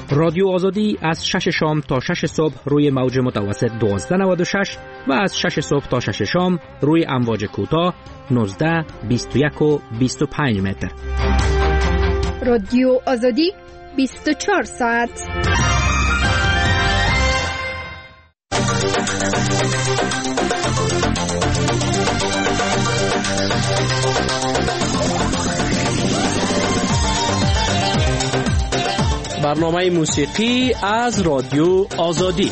رادیو آزادی از 6 شام تا 6 صبح روی موج متوسط 1296 و از 6 صبح تا 6 شام روی امواج کوتاه 19، 21 و 25 متر. رادیو آزادی 24 ساعت. برنامه موسیقی از رادیو آزادی.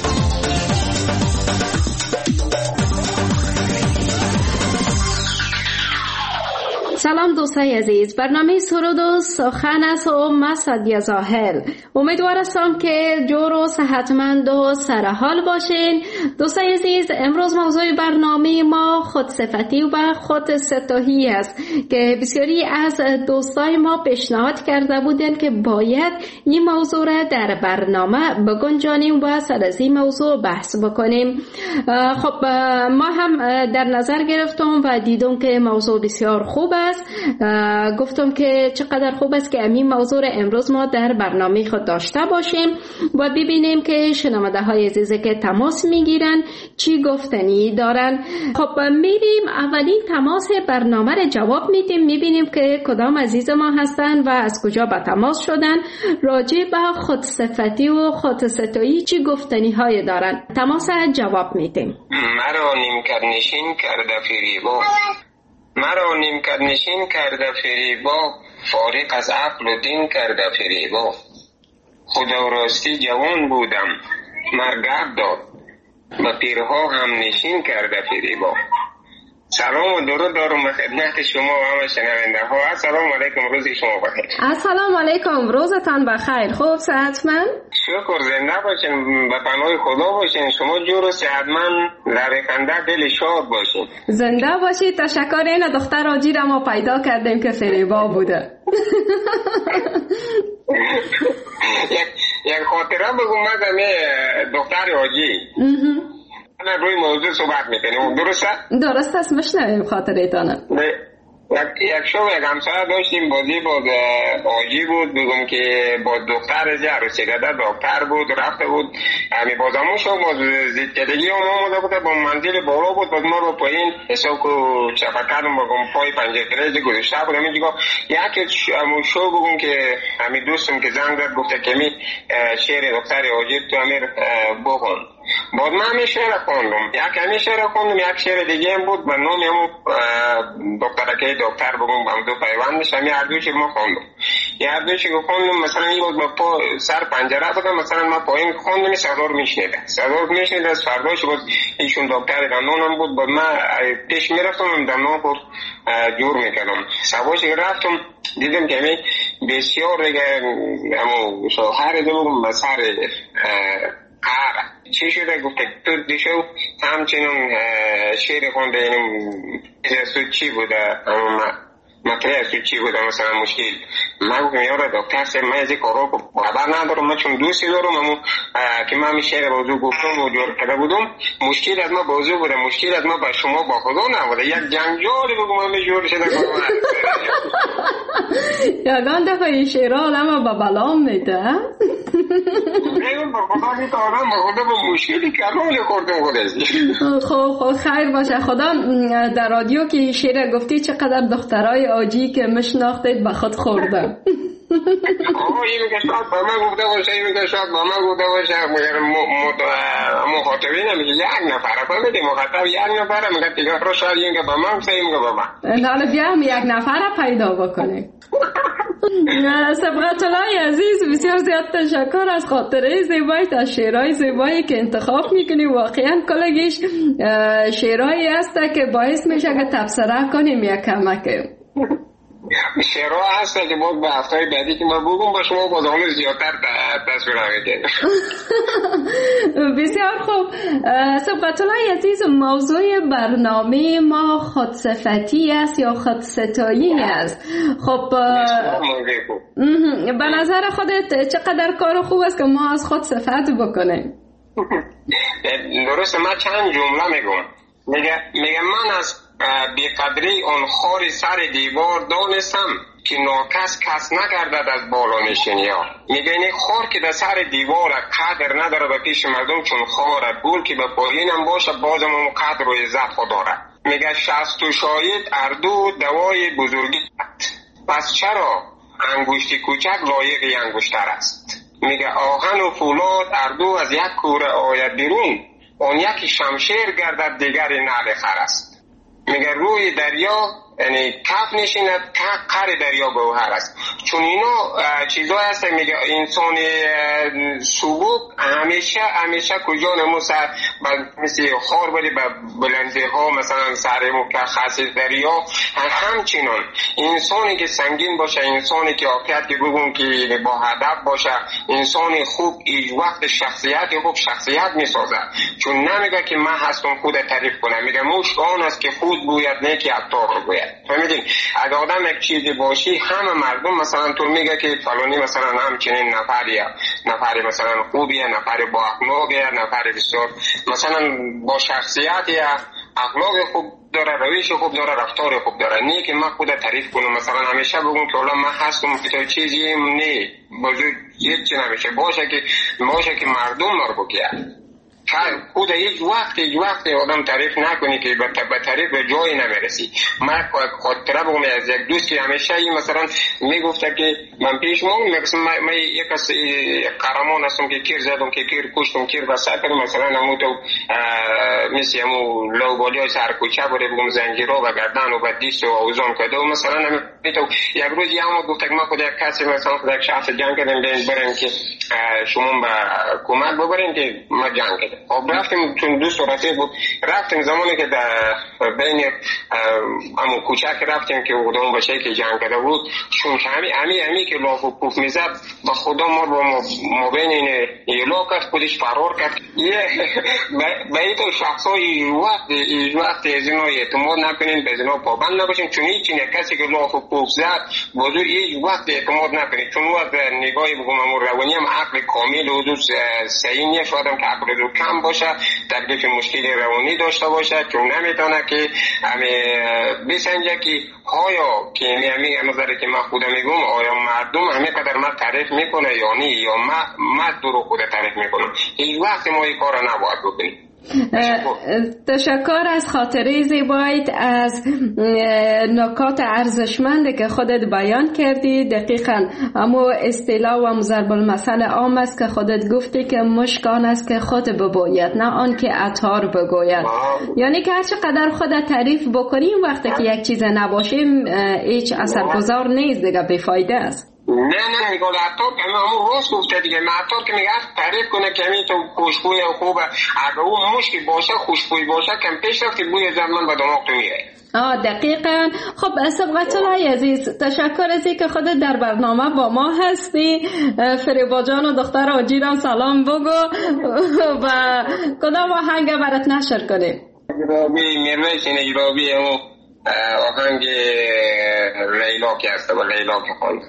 سلام دوستای عزیز، برنامه سرود و سخن است و من سعدیه زاهل. امیدوار هستم که جور و صحتمند و سرحال باشین. دوستای عزیز، امروز موضوع برنامه ما خودصفتی و خودستایی است که بسیاری از دوستای ما پیشنهاد کرده بودند که باید این موضوع را در برنامه بگنجانیم و سر از این موضوع بحث بکنیم. خب ما هم در نظر گرفتم و دیدم که موضوع بسیار خوب است. گفتم که چقدر خوب است که همین موضوع امروز ما در برنامه خود داشته باشیم و ببینیم که شنونده های عزیز که تماس میگیرن چی گفتنی دارن. خب میریم اولین تماس برنامه را جواب میدیم، میبینیم که کدام عزیز ما هستن و از کجا به تماس شدن، راجع به خودصفتی و خودستایی چی گفتنی های دارن. تماس جواب میدیم. مرا نیمکت نشین کرده فریبا، مرا نیمکت نشین کرده فریبا، فارغ از عقل و دین کرده فریبا. خدا راستی جوان بودم مرگب داد، و پیرها هم نشین کرده فریبا. سلام و درود دارم به خدمت شما و همه شنونده ها. السلام علیکم، روز شما بخیر. السلام علیکم، روزتان بخیر. خوب صحتمند؟ شکر، زنده باشین، به پناه خدا باشین. شما جور و صحتمند، لبخنده، دل شاد باشین. زنده باشید. تشکر. این دختر آجی را ما پیدا کردیم که فریبا بوده. یک خاطره بگم. من دختر آجی روی موضوع صحبت میکنیم، درسته؟ درست است، مشنویم خاطره تانه. یک شو یک همسایه داشتیم، بازی با آجی بود، بگم که با دختر عروسی کرده، دکتر بود، رفته بود همی بازمون شو، باز زیدکدگی هم آمده بوده، با منزل بالا بود، باز ما رو پایین حساب و چپکرم بگم پای پنجره گذاشته بود. همی دیگه یک شو بگم که همی دوستم که زنگ زد گفته که می شعر دختر آجی تو امیر بخون. بعد من همی شعر خوندم، همی شعر خوندم، یک شعر دیگه هم بود به نام همون دکتر بگم با دو پیوندش، همی هر دوشی ما خوندم. هر دوشی که خوندم مثلا این بود با سر پنجره بودم، مثلا ما پایین خوندم صدار میشنیده از فرداش بود ایشون دکتر دندانم بود. بعد من پیش میرفتم دندان بود جور میکردم. سواشی رفتم دیدم که همی بسیار دیگه همون شوهر دو بگم به سر چی شده؟ گفته تو دیشو همچنون شعر خونده، اینم چی بوده؟ مطلع چی بوده مثلا مشکل؟ من گفتم یاره دکتر سر من از این کارا خبر ندارم، من چون دوستی دارم همون که من همین شعر بازو گفتم و جور کرده بودم. مشکل از ما بازو بوده، مشکل از ما با شما با خدا نبوده. یک جنجالی بگم همین جور شده کنم. یگان دفعه این شعر آدم با بلام میده. نه با خدا میده آدم با خدا با مشکلی کلون کردم خودش. خب خیر باشه. خدا در رادیو که شعر گفتی چقدر دخترای آجی که مشناختید به خود خوردن. این میگه شاید با من گفته باشه، این میگه شاید با من گفته باشه. مخاطبین میگه یک نفره فهمیدی، مخاطب یک نفره میگه دیگه رو شاید این که با من سه میگه با من. حالا بیا هم یک نفره پیدا بکنه. سبقت الله عزیز، بسیار زیاد تشکر از خاطره زیبایی، از شعرهای زیبایی که انتخاب میکنی. واقعا کلگیش شعرهایی هست که باعث میشه که تبصره کنیم یک کمک. شعرها هست که باید به هفته‌های بعدی که ما بگم با شما باز همون زیادتر تصویر میکنیم. بسیار خوب. سبقت الله عزیز، موضوع برنامه ما خودصفتی است یا خودستایی است. خب به نظر خودت چقدر کار خوب است که ما از خود صفت بکنیم؟ درسته. من چند جمله میگم. میگم من از بیقدری آن خار سر دیوار دانستم که ناکس کس نگردد از بالا نشینی ها. میگه این خار که در سر دیوار قدر نداره به پیش مردم چون خاره، گل که به پایینم باشه بازم اون قدر و عزت خود داره. میگه شست و شاید اردو دوای بزرگی، پس چرا انگشتی کوچک لایق انگشتر است. میگه آهن و فولاد اردو از یک کوره آید بیرون، اون یکی شمشیر گردد دیگری نعل خر است. میگه روی دریا یعنی کف نشیند قر دریا گوهر است. چون اینا چیزا هست. میگه انسان سبوک همیشه کجا نموسه مثل خار بری به بلندی ها مثلا سر مکخص دریا، همچنان انسانی که سنگین باشه، انسانی که عافیت که بگون که با هدف باشه، انسان خوب ایج وقت شخصیت خوب شخصیت میسازه. چون نمیگه که من هستم خود تعریف کنم، میگه مشک آن است که خود گوید نه که عطار گوید. فهمیدین؟ اگه آدم یک چیزی باشی همه مردم مثلا تو میگه که فلانی مثلا همچنین نفری مثلا خوبیه، نفری با اخلاقیه، نفری بسیار مثلا با شخصیتیه، اخلاق خوب داره، روش خوب داره، رفتار خوب داره. نه که من خود تعریف کنم مثلا همیشه بگم که حالا من هستم که چیزی نه بزرگ هیچ چی نمیشه. باشه که مردم رو بگه خود هیچ وقت آدم تعریف نکنی که به تعریف به جایی نمیرسی. من خاطره بگم از یک دوستی همیشه مثلا میگفته که من پیش من یک از قهرمان هستم که کیر زدم که کیر کشتم کیر بسته کردم مثلا همون تو مثل همون لوبالی های سر کوچه بوده بگم زنجیرها و گردن و بدیست و اوزان کرده و مثلا تو یک روز یه همون گفته که من خود یک کسی مثلا خود یک شخص جنگ کردم بریم که شما به کمک ببرین که ما جنگ کردم. خب رفتیم چون دوست و رفیق بود، رفتیم زمانی که در بین همون کوچک رفتیم که اون بچه‌ای که جنگ کرده بود چون همی که لاف و پوف میزد با خدا ما بین این ایلا کرد، خودش فرار کرد. به این شخصا ایج وقت از اینا اعتماد نکنین، به اینا پابند نباشین، چون هیچ کسی که لاف و پوف زد بازور ایج وقت اعتماد نکنین، چون او از نگاهی بگم همون روانی هم عقل کامل و دوست صحیح نیست، آدم که عقل رو کم باشه، تکلیف مشکل روانی داشته باشه، چون نمیتونه که بسنجه که آیا که همین نظری که من خودم میگم آیا مردم همه قدر من تعریف میکنه یا نه، یا من درو خود تعریف میکنم. هیچ وقت ما این کار نباید بکنیم. تشکر از خاطره زیبایت، از نکات ارزشمند که خودت بیان کردی. دقیقاً اما اصطلاح و ضرب المثل عام است که خودت گفتی که مشک آن است که خود ببوید نه آن که عطار بگوید. یعنی که هر چقدر خودت تعریف بکنیم وقتی که یک چیز نباشیم هیچ اثرگذار نیست دیگه، بیفایده است. نه میگه عطار که همون راست گفته دیگه. عطار که میگه تعریف کنه که همین تو خوشبوی خوبه، اگه اون مشکی باشه خوشبوی باشه کم پیش رفت که بوی زمان به دماغ تو میره. دقیقاً. خب سبقت الله عزیز، تشکر از اینکه خودت در برنامه با ما هستی. فریبا جان و دختر آجیرم سلام بگو و کدام آهنگ برات نشر کنیم؟ جرابی میرویسین جرابی و آهنگ لیلا که هسته و لیلا که خواهد.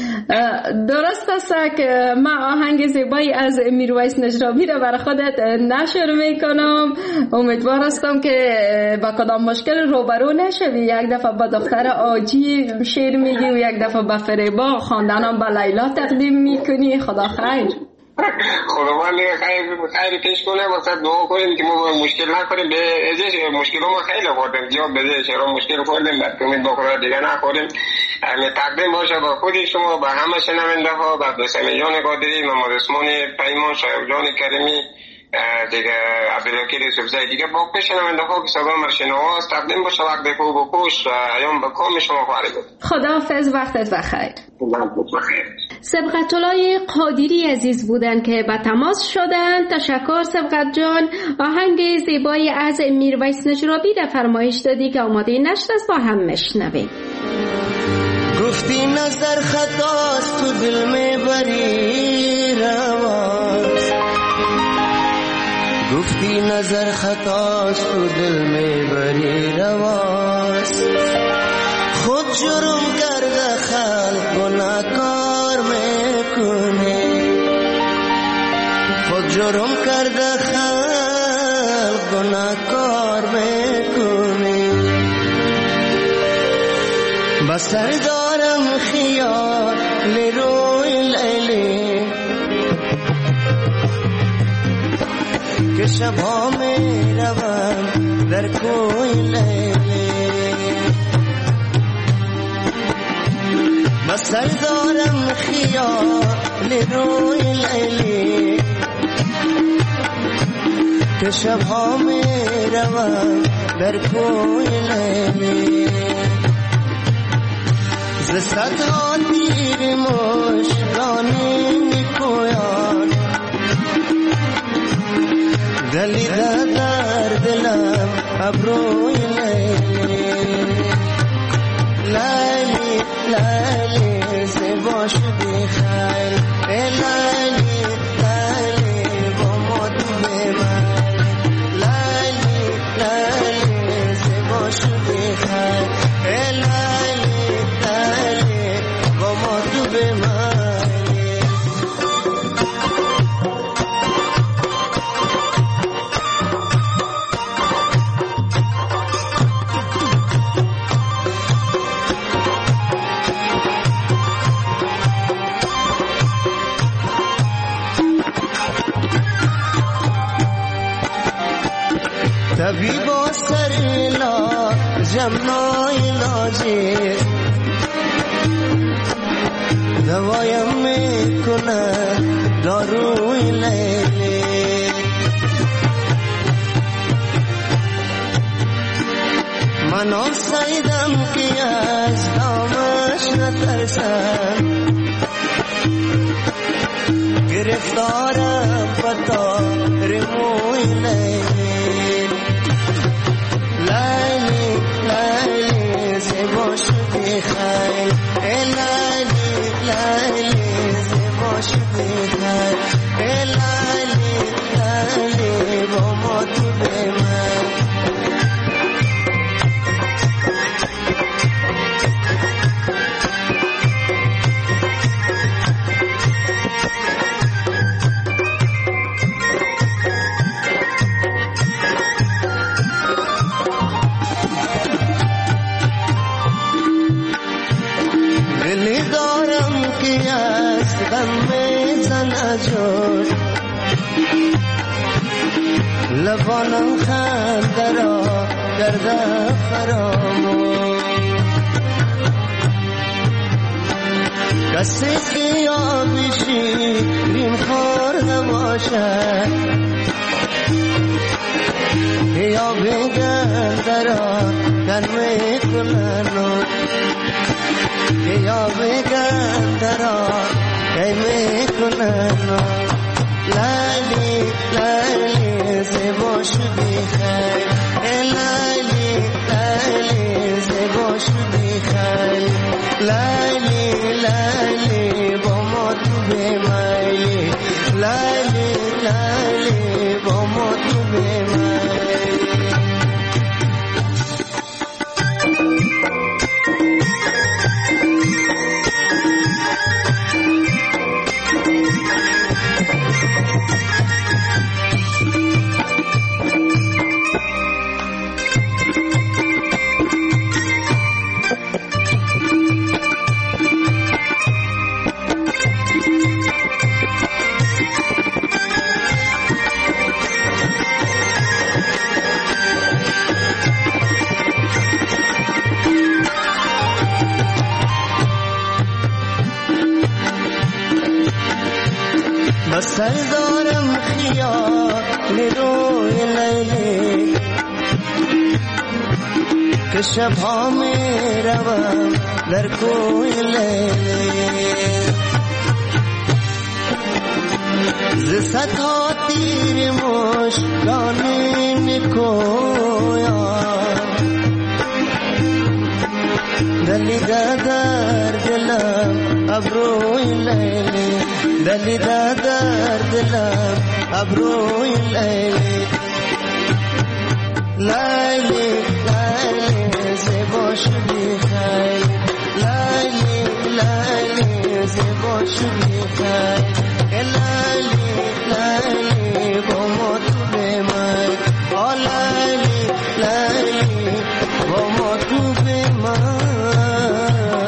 درست است که من آهنگ زیبایی از میرویس نجرابی را برای خودت نشر میکنم. امیدوار هستم که با کدام مشکل روبرو نشوی. یک دفعه با دختر آجی شعر میگی و یک دفعه با فریبا خواندنم با لیلا تقدیم میکنی. خدا خیر. خداوند خیر پیش کنه، واسه دعا کنیم که ما مشکل نخوریم. به ازش مشکل ما خیلی خوردیم، زیاد به شهر مشکل خوردیم، بعد امید بخوره دیگه نخوریم. تقدیم باشه با خود شما، با همه شنونده ها، با دوستان جان قادری، محمد عثمان پیمان، شایب جان کریمی، دیگه عبدالوکیل یوسفزئی، دیگه با شنونده ها که صدا مرشنواز تقدیم باشه. وقت خوب و خوش ایام به کام شما خواهد بود. خداحافظ، وقتت بخیر. سبقت الله قادری عزیز بودن که به تماس شدن. تشکر سبقت جان. آهنگ زیبایی از میرویس نجرابی را فرمایش دادی که آماده نشت است، با هم مشنویم. گفتی نظر خطاست تو دل میبری رواست، گفتی نظر خطاست تو دل میبری رواست، خود جرم کرده خلق گناهکار میکنه، خود جرم کرده خلق گناهکار میکنه، بسر دارم خیال روی لیلی که شبها می روم در کوی لیلی بسر دارم خیال روی لیلی که شبها می روم در کوی لیلی ز صدها تیر مژگانی میپویان دلیده در دلم ابروی لیلی لیلی لیلی زیبا شدی خیل لیلی لیلی با ما تو بمن لیلی لیلی زیبا شدی خیل لیلی لیلی با ما تو بمن طبیبا سر لاجم نایلاجی دوایم میکنه داروی لیلی من آسایدم که از دامش نترسم گرفتارم پتا رموی لیلی لیلی لیلی زیبا شدی خیل لیلی لیلی زیبا شدی خیل لیلی لیلی با ما تو بمن دلی دارم که از غم میزن جور لبانم خنده را کرده فراموش کسی که یابی شیرین خور نباشد که یا بگرده را کن میکنن که یا بگرده را کی میکنن لیلی لیلی زیبا شدی خیل لیلی لیلی زیبا شدی خیل لیلی لیلی با ما تو بمیلی لیلی لیلی با ما تو بمیلی بسر دارم خیال روی لیلی که شبها می روم در کوی لیلی ز صدها تیر مژگانی میکویان دلیده در دلم ابروی لیلی دلیده در دلم ابروی لیلی لیلی لیلی زیبا شدی خیل لیلی لیلی زیبا شدی خیل لیلی لیلی با ما تو بمن لیلی لیلی با ما تو بمن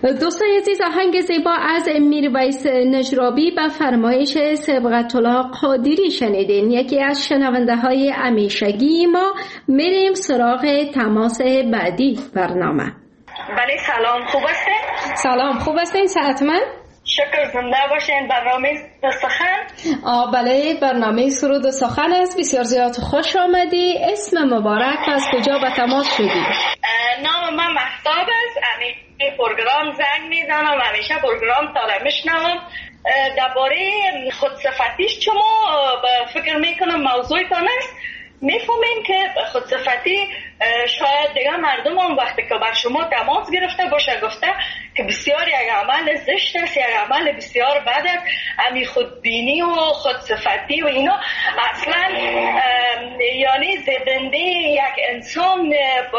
دوستان عزیز، آهنگ زیبا از میرویس نجرابی به فرمایش صبغت الله قادری شنیدین، یکی از شنونده های همیشگی ما. میریم سراغ تماس بعدی برنامه. بله سلام، خوب هستین؟ سلام، خوب هستین؟ صحتمند؟ شکر، زنده باشین. برنامه سخن؟ بله، برنامه سرود و سخن است. بسیار زیاد خوش آمدی. اسم مبارک، از کجا به تماس شدی؟ نام من مهتاب است. همیشه پروگرام زنگ میزنم، همیشه پروگرام تا میشنوم. درباره خودصفتیش شما فکر میکنم موضوعتان است. میفهمیم که خودصفتی شاید دیگه مردم هم وقتی که بر شما تماس گرفته باشه گفته که بسیار یک عمل زشت است، یک عمل بسیار بد است. امی خودبینی و خودصفتی و اینا اصلا یعنی زدنده یک انسان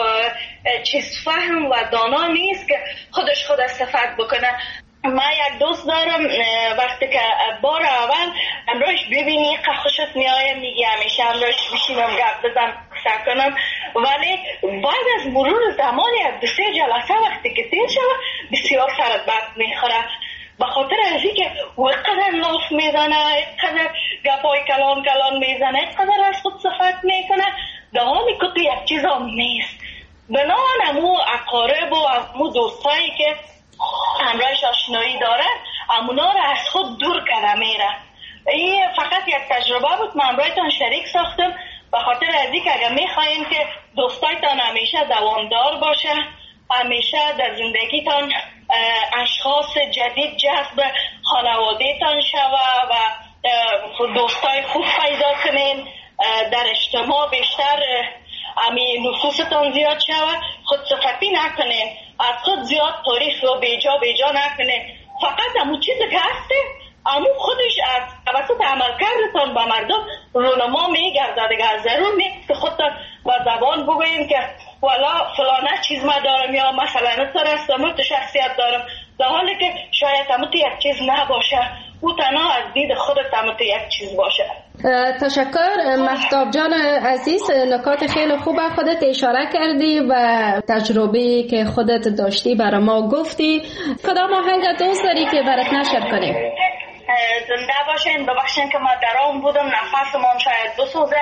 چیز فهم و دانا نیست که خودش خود صفت بکنه. من یک دوست دارم، وقتی که بار اول امروش ببینی که خوشت میآید میگی همیشه امروش بشینم گپ بزنم کنم، ولی بعد از مرور زمان یک 2-3 جلسه وقتی که تیر شود بسیار سرت بد میخوره، به خاطر از اینکه وقدر لاف میزنه، قدر گپای کلان میزنه، قدر از خود صفت میکنه، در حالی که تو یک چیز هم نیست. بنابراین امو اقارب و امو دوستایی که همراهش آشنایی دارن امونا را از خود دور کرده میره. این فقط یک تجربه بود، من همراهتان شریک ساختم به خاطر از اینکه اگر میخواین که دوستایتان همیشه دوامدار باشه، همیشه در زندگیتان اشخاص جدید جذب خانوادهتان شوه و دوستای خوب پیدا کنین، در اجتماع بیشتر امی نفوستان زیاد شوه، خودصفتی نکنین، از خود زیاد تاریخ رو بیجا نکنین. فقط همون چیزی که هسته همون خودش از توسط عملکردتان به مردم رونما میگرده دیگه. از ضرور نیست که خودتان با زبان بگوین که والا فلانه چیز ما دارم یا مثلا اتر هستم تو شخصیت دارم، در حالی که شاید همون یک چیز نباشه، او تنها از دید خودت همون یک چیز باشه. تشکر مهتاب جان عزیز، نکات خیلی خوب خودت اشاره کردی و تجربه که خودت داشتی برای ما گفتی. کدام آهنگ دوست داری که برات نشر کنیم؟ زنده باشین. ببخشین که ما در آن بودم، نفسم شاید بسوزه،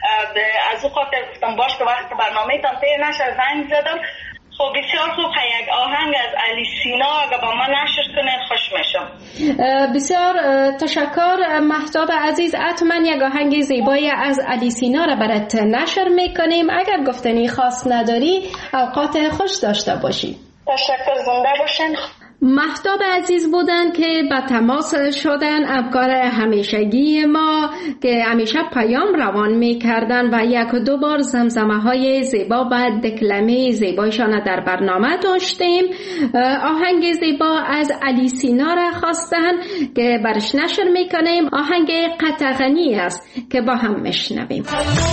از او خاطر گفتم باش که وقت برنامه تان تیر نشد زنگ زدم. خب بسیار خوب، یک آهنگ از علی سینا اگه با من نشر کنین خوش میشم. بسیار تشکر مهتاب عزیز. حتما یک آهنگ زیبایی از علی سینا را برات نشر میکنیم. اگر گفتنی خاص نداری اوقات خوش داشته باشی. تشکر، زنده باشین. مهتاب عزیز بودن که به تماس شدن، همکار همیشگی ما که همیشه پیام روان می کردن و 1-2 بار زمزمه های زیبا و دکلمه زیبایشان در برنامه داشتیم. آهنگ زیبا از علی سینا را خواستن که برش نشر می کنیم. آهنگ قطغنی است که با هم میشنویم.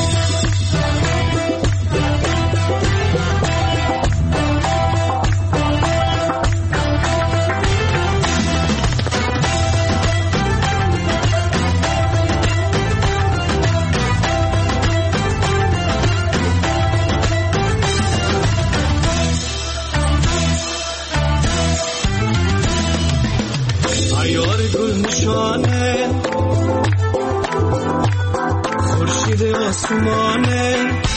خورشید آسمانه،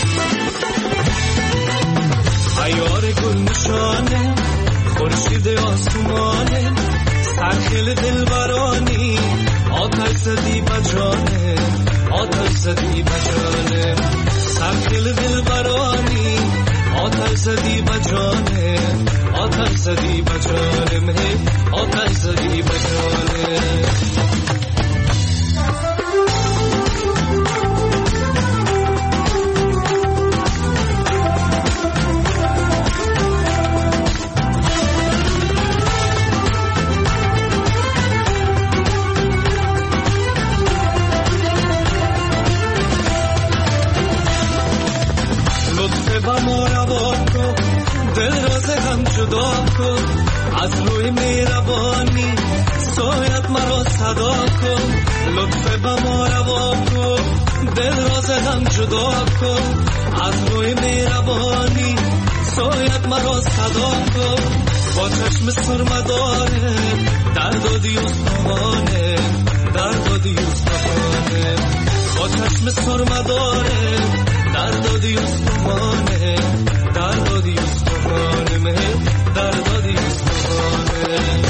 عیار گل نشانه، خورشید آسمانه، سرخیل دلبرانی، آتش زدی بجانه، آتش زدی بجانه، سرخیل دلبرانی، آتش زدی بجانه، آتش زدی بجانه، آتش زدی بجانه. از روی مهربانی سایت مرا صدا کن، لطف به ما روا کن، دل راز هم جدا کن. از روی مهربانی سایت مرا صدا کن، با چشم سرمه داره دردادی استخوانه دردادی استخوانه با چشم سرمه داره دردادی استخوانه دردادی استخوانه دردادی استخوانه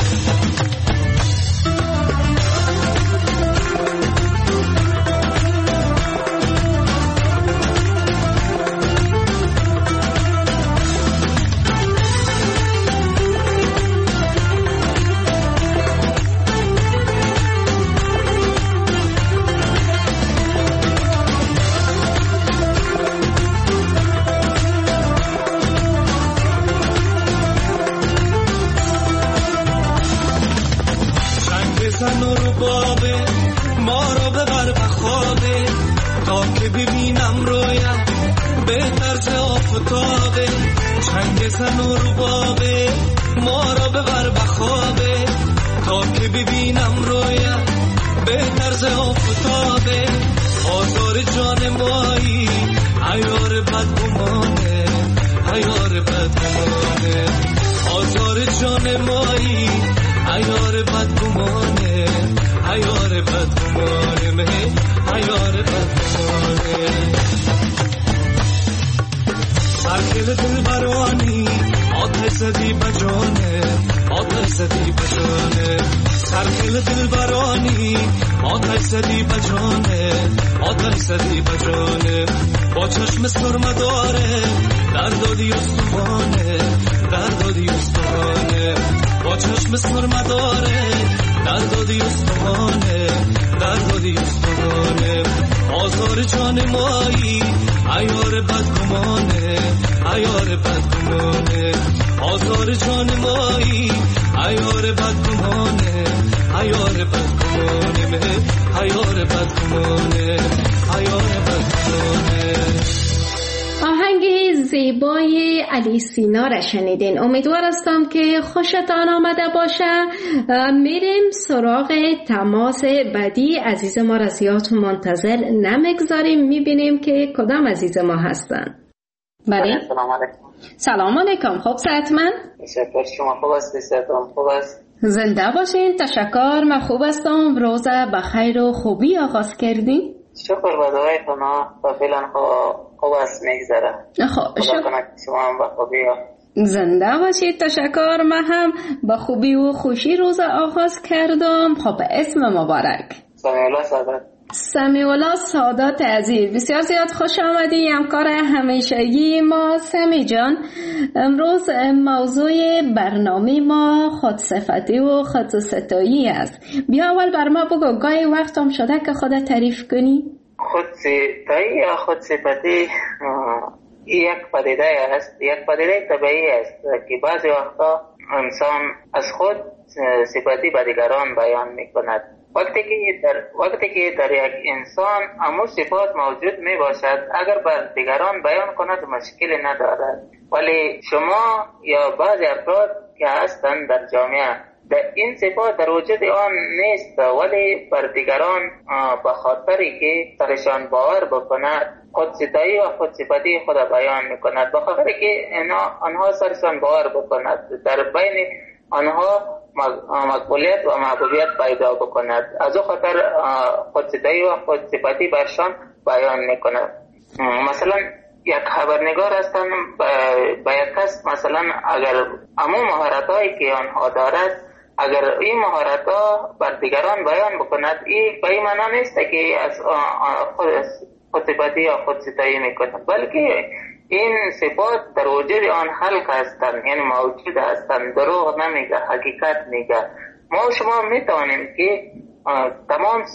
ما را ببر به خوابه تا که ببینم رویم به طرز آفتابه چنگ زن و ربابه ما را ببر به خوابه تا که ببینم رویم به طرز آفتابه آزار جان مایی عیار بدگمانه عیار بدگمانه آزار جان مایی عیار بدگمانه عیار بدگمانه عیار بدگمانه سرکل دل برانی آتش زدی بجانه آتش زدی بجانه سرکل دل برانی آتش زدی بجانه آتش زدی بجانه با چشم سرمه داره دردادی استخوانه دردادی استخوانه با چشم سرمه داره دردادی استخوانه دردادی استخوانه آزار جان مایی عیار بدگمانه عیار بدگمانه آزار جان مایی عیار بدگمانه عیار بدگمانه عیار بدگمانه عیار بدگمانه. آهنگ زیبای علی سینا را شنیدین. امیدوار هستم که خوشتان آمده باشه. میریم سراغ تماس بعدی. عزیز ما را زیاد منتظر نمیگذاریم، میبینیم که کدام عزیز ما هستن. بله سلام علیکم. سلام علیکم. خوب صحتمند؟ تشکر. شما خوب است؟ صحتم خوب است؟ زنده باشین. تشکر. من خوب هستم. روز بخیر و خوبی آغاز کردیم. شکر به دعای شما و فعلا خوب است میگذره. خدا کنه شما هم به خوبی زنده باشید. تشکر. من هم به خوبی و خوشی روز آغاز کردم. خب اسم مبارک؟ سمیعالله سادات. سمیعالله سادات عزیز، بسیار زیاد خوش آمدی. همکار همیشگی ما سمی جان. امروز موضوع برنامه ما خودصفتی و خودستایی است. بیا اول بر ما بگو، گاهی وقت هم شده که خودت تعریف کنی؟ خودستایی یا خودصفتی یک پدیده است، یک پدیده طبیعی است که بعضی وقتا انسان از خود صفتی به دیگران بیان می کند. وقتی که در یک انسان همون صفات موجود می باشد، اگر بر دیگران بیان کند مشکلی ندارد، ولی شما یا بعضی افراد که هستند در جامعه در این صفات در وجود آن نیست، ولی بر دیگران به خاطری که سرشان باور بکند خودستایی و خودصفتی خود بیان می کند، به خاطری که آنها سرشان باور بکند، در بین آنها مقبولیت و محبوبیت پیدا بکند، از او خاطر خودستایی و خودصفتی برشان بیان میکند. مثلا یک خبرنگار هستن به یک کس، مثلا اگر همون مهارتایی که آنها دارد اگر این مهارتها بر دیگران بیان بکند، این به این معنی نیست که از خودصفتی یا خودستایی میکند، بلکه این صفات در وجود آن خلق هستند، یعنی موجود هستند، دروغ نمیگه، حقیقت میگه. ما شما میتوانیم که تمام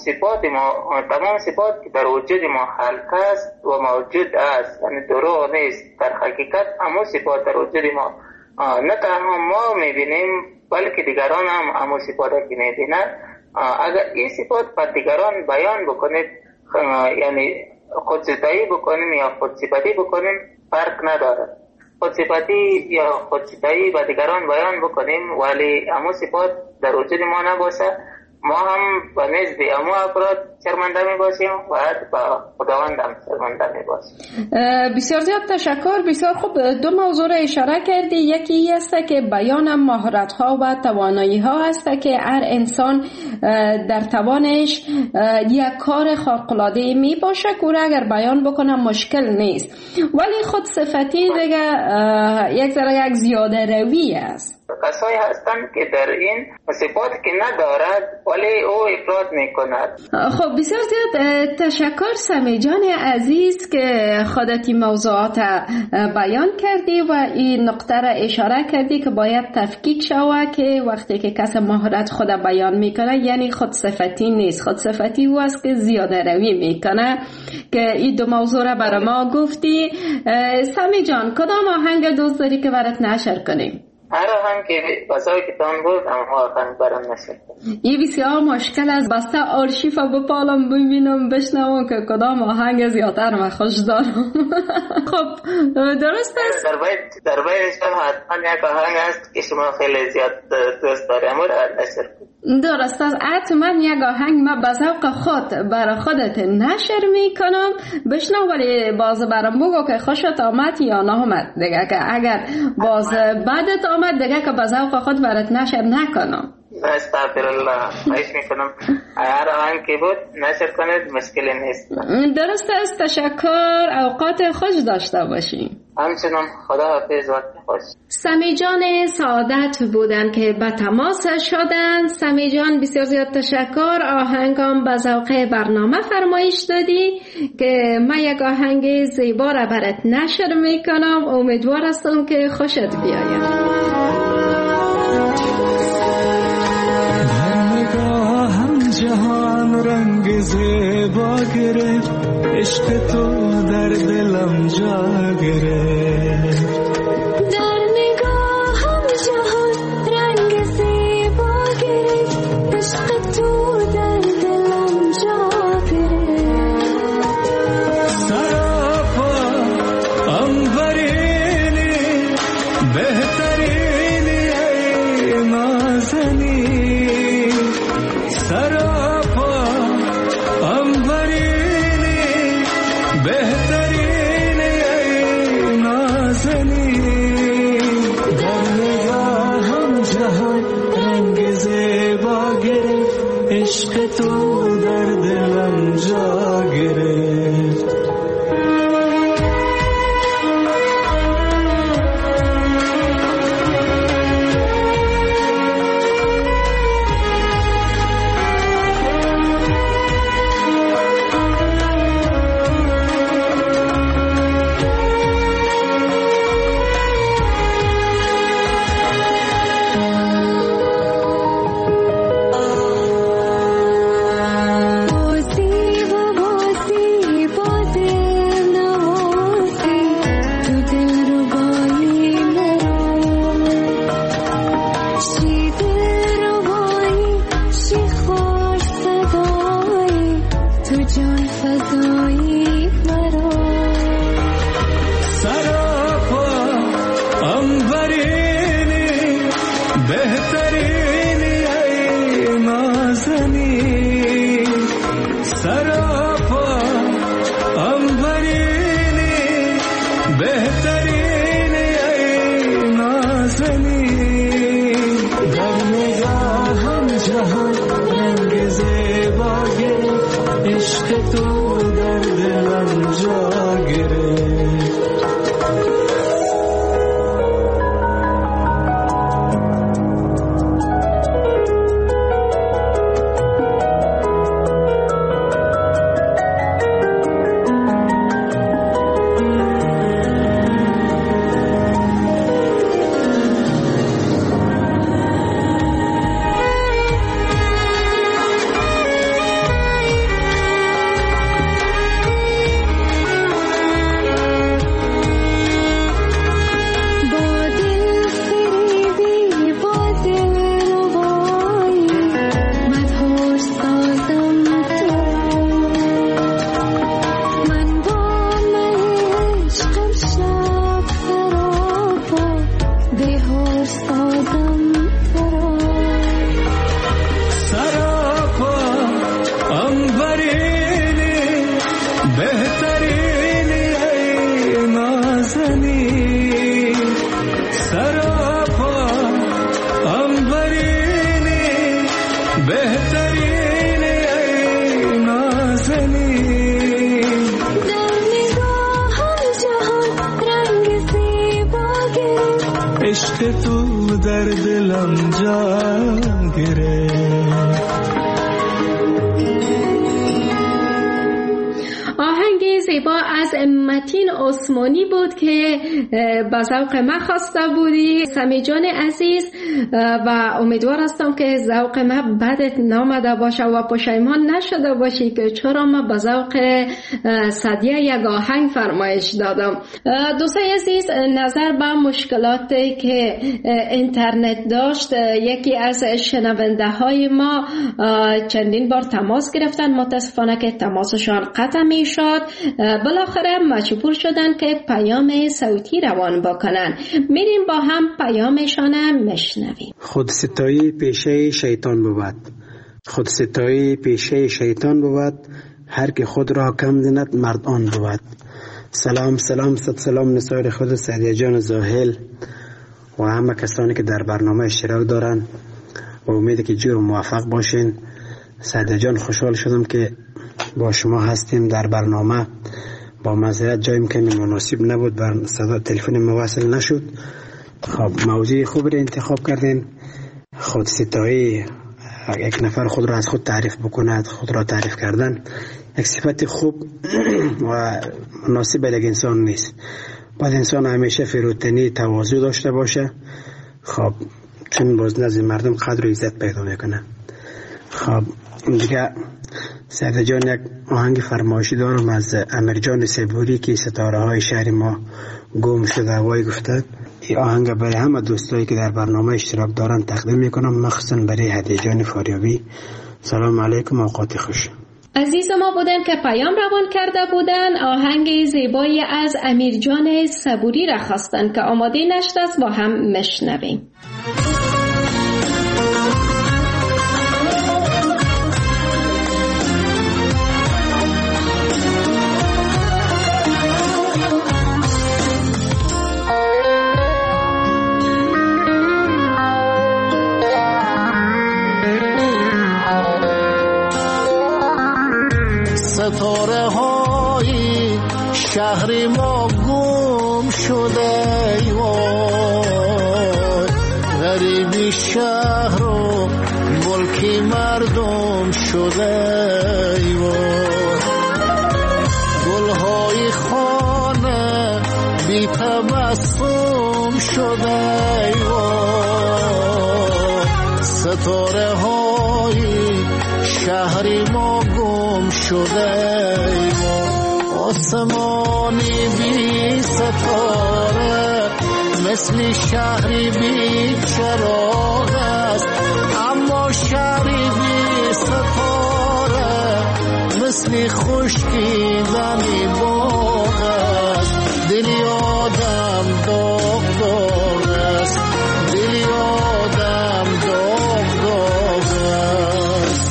صفات که در وجود ما خلق است و موجود است، یعنی دروغ نیست، در حقیقت همون صفات در وجود ما نه تنها ما میبینیم بلکه دیگران هم همون صفات که میبینند. اگر این صفات بر دیگران بیان بکنید، یعنی خودستایی بکنیم یا خودصفتی بکنیم، فرق نداره. خودصفتی یا خودستایی به دیگران بیان بکنیم ولی همون صفات در وجود ما نباشه، ما هم به نسبت اما افراد شرمنده می باشیم و با خداوند هم شرمنده می باشیم. بسیار زیاد تشکر. بسیار خوب. دو موضوع را اشاره کردی. یکی این است که بیان مهارت ها و توانایی ها است که هر انسان در توانش یک کار خارق العاده می باشه که اگر بیان بکنه مشکل نیست، ولی خود صفتی دیگه یک ذره یک زیاده روی است. کسایی هستند که در این صفات که ندارد ولی او افراد میکند. خب بسیار زیاد تشکر سمی جان عزیز که خودت این موضوعات بیان کردی و این نقطه را اشاره کردی که باید تفکیک شود که وقتی که کس مهارت خود بیان میکنه یعنی خود صفتی نیست. خود صفتی او است که زیاده روی میکنه که این دو موضوع را برای ما گفتی. سمی جان کدام آهنگ دوست داری که برات نشر کنیم؟ هر آهنگ که بسای کتان بود اما آهنگ برام نشد. این بسیار مشکل از بسته آرشیف بپالم ببینم بشنوم که کدام آهنگ زیادتر من خوش دارم. خب درست است؟ در بینش حتما یک آهنگ است که شما خیلی زیاد دوست داری اما نشر کنید. درست است. حتما یک آهنگ من به ذوق خود برای خودت نشر میکنم بشنو، ولی باز برام بگو که خوشت آمد یا نه آمد دیگه، که اگر باز بدت آمد دیگه که به ذوق خود برات نشر نکنم. استغفرالله. خواهش میکنم هر آهنگ که بود نشر کنید، مشکلی نیست. درست است. تشکر. اوقات خوش داشته باشیم. همچنان. خدا حافظ. وقت خوش. سمی جان سعادت بودن که به تماس شدن. سمی جان بسیار زیاد تشکر. آهنگام به ذوق برنامه فرمایش دادی که من یک آهنگ زیبا را برات نشر میکنم. امیدوار هستم که خوشت بیاید. جهان رنگ زیبا گرفت، عشق تو در دلم جا گرفت. در نگاهم جهان رنگ زیبا گرفت، عشق تو در دلم جا گرفت. سراپا انورینی بهترینی ای نازنی، سراپا انورینی بهترینی ای نازنی. در نگاهم جهان رنگ زیبا گرفت، عشق تو در دلم جا گرفت. دلم جا گرفت. آهنگ زیبا از متین عثمانی بود که با ذوق ما خواسته بودی سمی جان عزیز و امیدوار هستم که ذوق ما بدت نامده باشه و پشیمان نشده باشی که چرا ما با ذوق صدیه یک آهنگ فرمایش دادم. دوستای عزیز، نظر به مشکلاتی که اینترنت داشت، یکی از شنونده های ما چندین بار تماس گرفتن، متاسفانه که تماسشان قطع می شد. بالاخره مجبور شدن که پیام صوتی روان بکنن. میریم با هم پیامشان مشنویم. خودستایی پیشه شیطان بود، خودستایی پیشه شیطان بود، هر که خود را کم داند مرد آن بود. سلام صد سلام نصار خود سعدیه جان زاهل و همه کسانی که در برنامه اشتراک دارن و امید که جور موفق باشین. سعدیه جان خوشحال شدم که با شما هستیم در برنامه. با معذرت جایم که مناسب نبود، بر صدا تلفن مواصل نشد. خب موضوع خوب را انتخاب کردین. خودستایی، یک نفر خود را از خود تعریف بکند، خود را تعریف کردن یک صفت خوب و مناسب به یک انسان نیست. باید انسان همیشه فروتنی، تواضع داشته باشه. خب چون باز نزد مردم قدر و عزت پیدا میکنه. خب دیگه سعدیه جان یک آهنگ فرمایشی دارم از امیرجان سبوری که ستاره های شهر ما گم شده وای گفتد. این آهنگ برای همه دوستایی که در برنامه اشتراک دارن تقدیم میکنم، مخصوصا برای هدیه جان فاریابی. سلام علیکم، اوقات خوش. عزیز ما بودن که پیام روان کرده بودن، آهنگ زیبایی از امیرجان صبوری را خواستن که آماده نشده است، با هم مشنویم. ستاره های شهر ما گم شده وای، غریبی شهر و ملکی مردم شده وای، گلهای خانه بی تبسم شده وای، ستاره های شهر ما گم شده آسمانی بی ستاره مثل شهری بی چراغ است، اما شهری بی ستاره مثل خشکیدنی باغ است. دلی آدم داغ داغ است، دلی آدم داغ داغ است.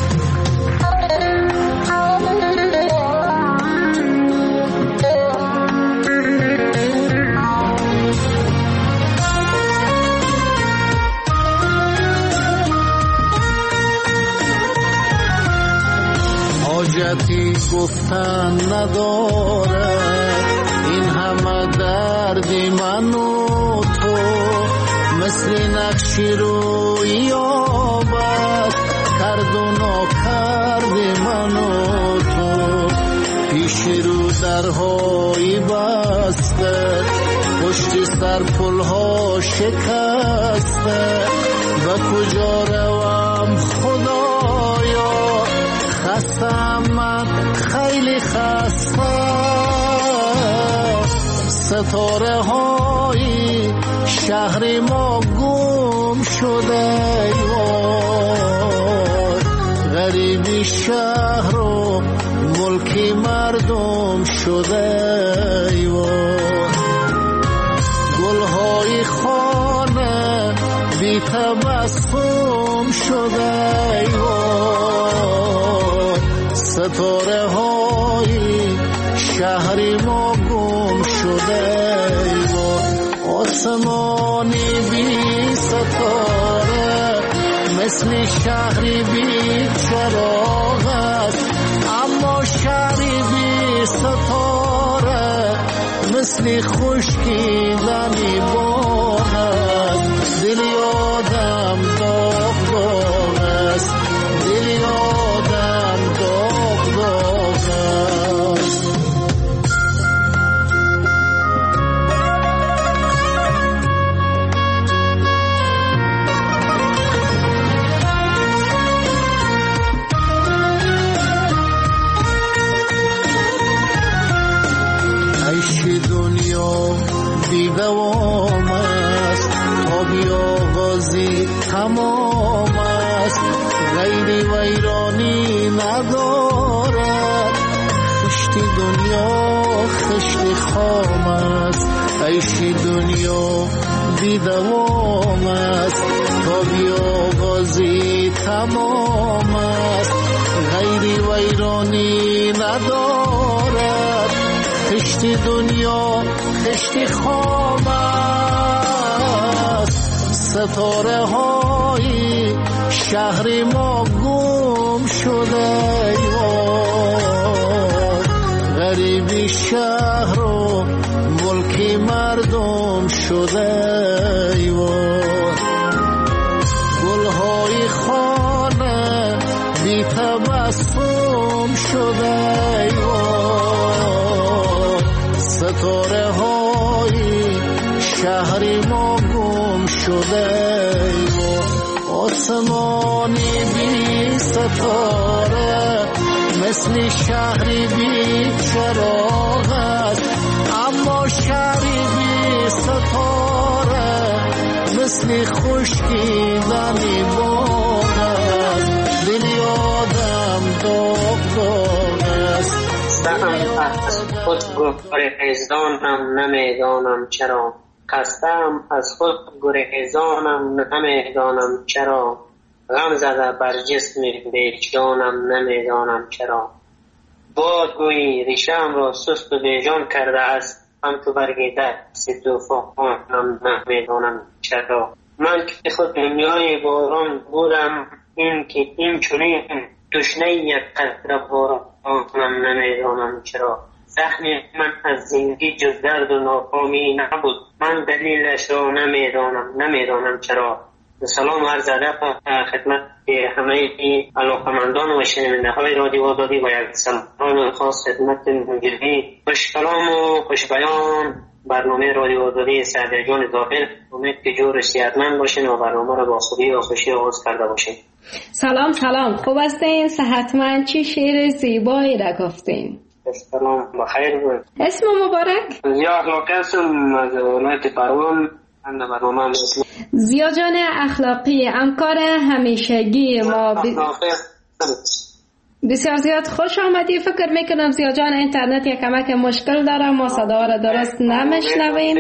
حاجتی گفتن نداره این همه دردی من و تو، مثل نقشی روی آبد کرد و ناکرد من و تو. پیش رو درهای بسته، پشت سر پلها شکسته، به کجا روم خدایا، خستم من خیلی خسته. ستاره های شهر ما گم شده وای، غریبی شهر و ملکی مردم شده وای، گلهای خانه بی تبسم شده وای، ستاره های شهر ما گم شده وای، آسمانی بی ستاره مثل شهری بی چراغ است، اما شهری بی ستاره مثل خشکیدنی باغ است. دلی آدم است، غیری ویرانی ندارد. خشتی دنیا خشتی خام است، عیشی دنیا بی دوام است. تا بیاغازی تمام است، غیری ویرانی ندارد. خشتی دنیا خشتی خام است. ستاره های شهر ما گم شده، غریبی شهر و ملکی مردم شده. گلهای خانه بی تبسم شده. ستاره های شهر ما گم شده. آسمانی بی ستاره مثل شهری بی چراغ است، اما شهری بی ستاره مثل خشکیدنی باغ است. دلی آدم داغ داغ است. خسته‌ام از خود گریزانم نمیدانم چرا. خسته‌ام از خود گریزانم نمیدانم چرا. غم زده بر جسم بیجانم نمیدانم چرا. باد گویی ریشه‌ام را سست و بیجان کرده است، همچو برگ دست طوفانم نمیدانم چرا. من که خود دنیای باران بودم، این چنین تشنه یک قطره بارانم نمیدانم چرا. زخم من از زندگی جز درد و ناکامی نبود، من دلیلش را نمیدانم چرا. سلام عرض ادب خدمت همه علاقمندان و شنونده های رادیو آزادی و یک سلام خاص خدمت مجری خوش کلام و خوش بیان برنامه رادیو آزادی سعدیجان ظاهر. امید که جور صحتمند باشین و برنامه را با خوبی و خوشی آغاز کرده باشین. سلام خوب هستین؟ صحتمند؟ چی شعر زیبایی را گفتین؟ سلام بخیر بود. اسم مبارک؟ زیا اخلاقی هستم از ولایت پروان. زیا جان اخلاقی همکار همیشگی ما بسیار زیاد خوش آمدی. فکر میکنم زیا جان اینترنت یک کمک مشکل داره، ما صدا را درست نمیشنویم.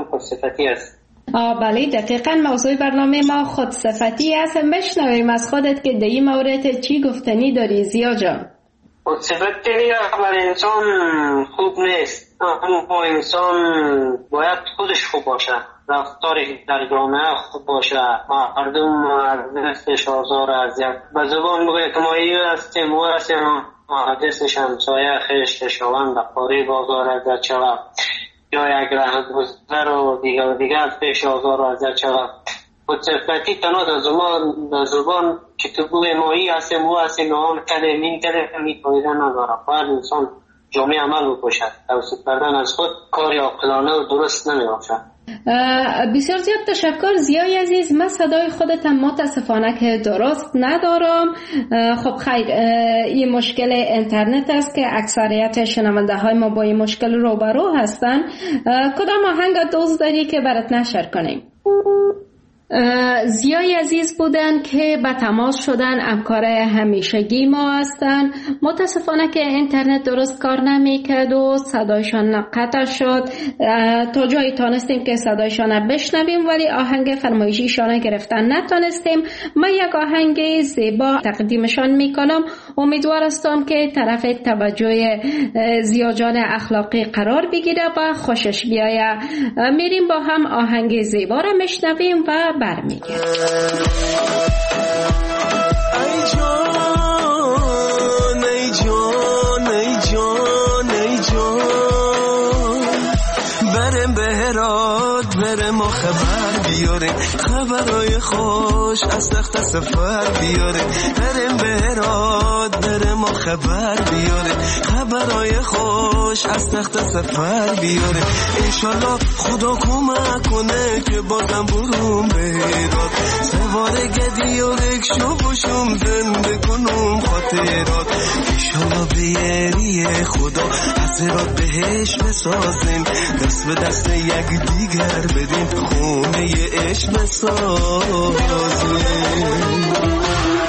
بله دقیقا موضوع برنامه ما خودصفتی است. بشنویم از خودت که در این مورد چی گفتنی داری زیا جان. خودصفتی اول انسان خوب نیست، اما انسان باید خودش خوب باشه، رفتارش در جامعه خوب باشه، مردم دستش آزار اذیت به زبان بگه که ما ایو هستیم و هستیم، دستش همسایه خیش شوند قاری بازار اذیت شود، یا یک رهگذر و دیگر پیش آزار اذیت شود. خودصفتی تنها در زبان که تو بگه ما ای هستیم و هستیم نام کردیم این کردیم میفایده نداره. باید انسان جامعه عمل بکشد. توصیف کردن از خود کاری عاقلانه و درست نمیباشد. بسیار زیاد تشکر زیای عزیز. من صدای خودتم متاسفانه که درست ندارم. خب خیر، این مشکل اینترنت است که اکثریت شنونده های ما با این مشکل روبرو هستن. کدام آهنگ دوست داری که برات نشر کنیم؟ زیای عزیز بودن که به تماس شدن، همکار همیشگی ما هستن. متاسفانه که اینترنت درست کار نمیکرد و صدایشان قطع شد. تا جایی تانستیم که صدایشان بشنویم ولی آهنگ فرمایشیشان گرفتن نتانستیم. من یک آهنگ زیبا تقدیمشان میکنم. امیدوار هستم که طرف توجه زیا جان اخلاقی قرار بگیره و خوشش بیایه. میریم با هم آهنگ زیبا را میشنویم و برمیگردیم. ای جان ای جان ای جان ای جان، برم به هرات برم و خبر بیاره، خبرای خوش از تخت سفر بیاره. برم به هرات برم و خبر بیاره، خبرای خوش از تخت سفر بیاره. انشالله خدا کمک کنه که بازم بروم به هرات، سوار گدی و رکشو باشم زنده کنم خاطرات. انشالله بیاری خدا از هرات بهش بسازیم، دست به دست یک دیگر بدیم، خونه عشق بسازیم.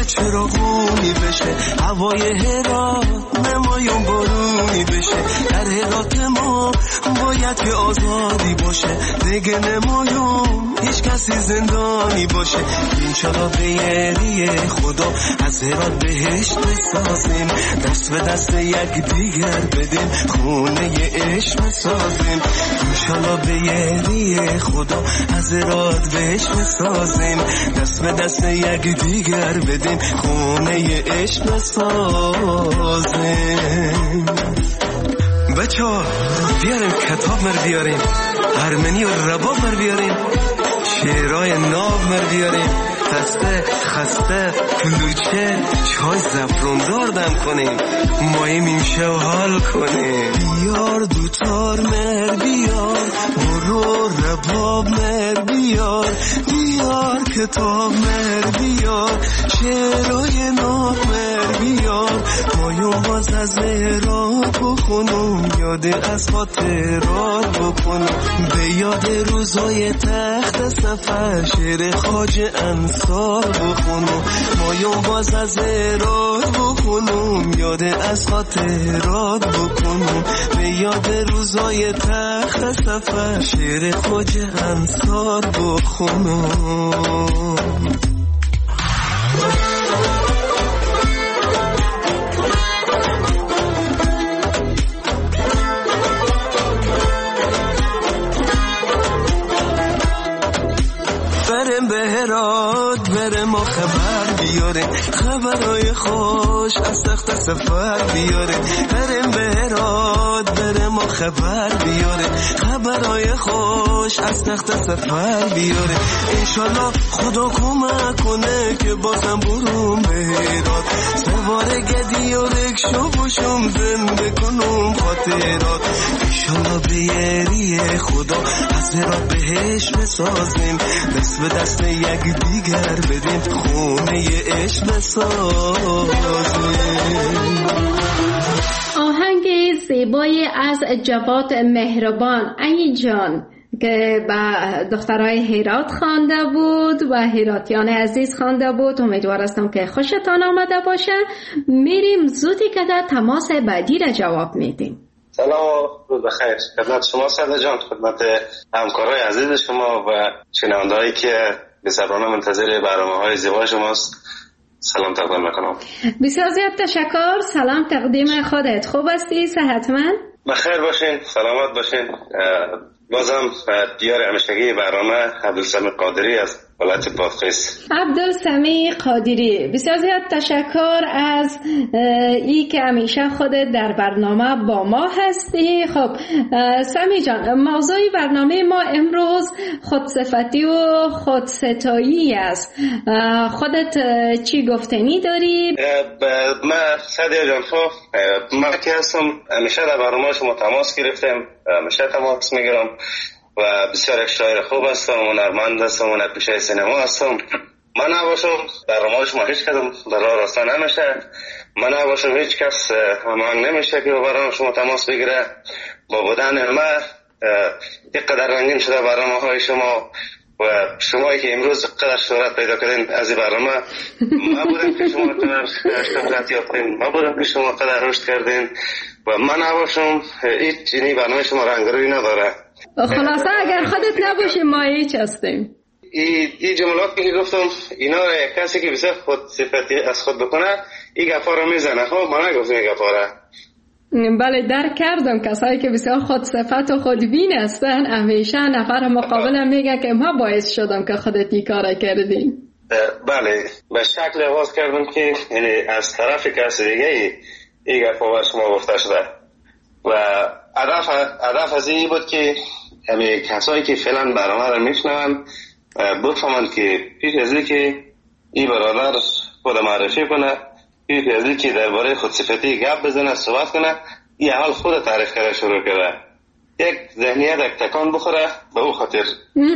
باید چراغونی بشه، هوای هرات نمایون بارونی بشه. در هرات ما باید که آزادی باشه، دیگه نمایون هیچ کسی زندانی باشه. انشالله به یاری خدا از هرات بهشت بسازیم، دست به دست یک دیگر بدیم، خونه عشق بسازیم. انشالله به یاری خدا از هرات بهشت بسازیم، دست به دست یک دیگر بدیم، خونه عشق بسازیم. بچه ها بیاریم کتاب مر بیاریم، ارمنی و رباب مر بیاریم، شعرهای ناب مر بیاریم، خسته خسته کلوچه چای زفروندار دم کنیم، ماییم این شو حال کنیم. بیار دوتار مر بیار، برو رباب مر بیار، بیار کتاب مر بیار، شعرهای ناب مر بیار، ماییم باز از هرات بخونم، یاد از خاطرات بکنم، به یاد روزای تخت سفر شعر خواجه انصار بخونم، ماییم باز از هرات بخونم، یاد از خاطرات بکنم، به یاد روزای تخت سفر شعر خواجه انصار بخونم. برم به هرات برم ما خبر بیاره، خبرهای خوش از تخت سفر بیاره. برم به هرات برم ما خبر بیاره، خبرهای خوش از تخت سفر بیاره. انشالله خدا کمک کنه که بازم برم به هرات، سوار گدی و رکشو باشم زنده کنم خاطرات. انشالله به یاری خدا از هرات بهش بسازیم، دست به دست یک دیگر بدیم، خونه عشق بسازیم. آهنگ زیبایی از جواد مهربان علی جان که به دخترای هرات خوانده بود و هراتیان عزیز خوانده بود. امیدوار هستم که خوشتان آمده باشه. میریم زودی که در تماس بعدی را جواب میدیم. سلام و بخیر خدمت شما سعد جان، خدمت همکارای عزیز شما و شنوندهایی که به صبرانه منتظر برنامه‌های زیبا شماست سلام تقدیم میکنم. بسیار زیاد تشکر. سلام تقدیم خودت. خوب هستی؟ صحتمند؟ بخیر باشین، سلامت باشین. بازم دیار همیشگی برنامه عبدالسمیع قادری از ولایت بادغیس. عبدالسمیع قادری، بسیار زیاد تشکر از ای که همیشه خودت در برنامه با ما هستی. خب سمیع جان، موضوع برنامه ما امروز خودصفتی و خودستایی است. خودت چی گفتنی داری؟ من سعدیه جان من که هستم همیشه در برنامه شما تماس گرفتم، همیشه تماس میگیرم و بسیار یک شاعر خوب هستم، هنرمند هستم، هنرپیشه سینما هستم. من نباشم برنامه شما هیچ کدام در راه راستن نمیشه، من نباشم هیچ کس هماهنگ نمیشه که برنامه شما تماس بگیره. با بودن من یک قدر رنگین شده برنامه های شما و شمایی که امروز قدر شهرت پیدا کردین از این برنامه. ما بودم که شما قدر شهرت یافتین، ما بودم که شما قدر رشد کردین و من نباشم هیچ اینی برنامه شما رنگروی نداره. خلاصه اگر خودت نباشی ما هیچ هستیم. این جملاتی که گفتم اینا کسی که بسیار خود صفتی از خود بکنه این گفا رو میزنه. خب ما نگفتیم این گفا رو. بله درک کردم. کسایی که بسیار خود صفت و خودبین هستن همیشه نفر مقابلم میگه که ما باعث شدم که خودت این کار کردین. بله به شکل آواز کردم که یعنی از طرف کسی دیگه این گفا بر شما گفته شده و هدف از این بود که همه کسایی که فعلا برنامه رو میشنون بفهمند که پیش از این که این برادر خود معرفی کنه، پیش از این که درباره خودصفتی گپ بزنه صحبت کنه، این حال خود تعریف کرده شروع کرده، یک ذهنیت یک تکان بخوره. به او خاطر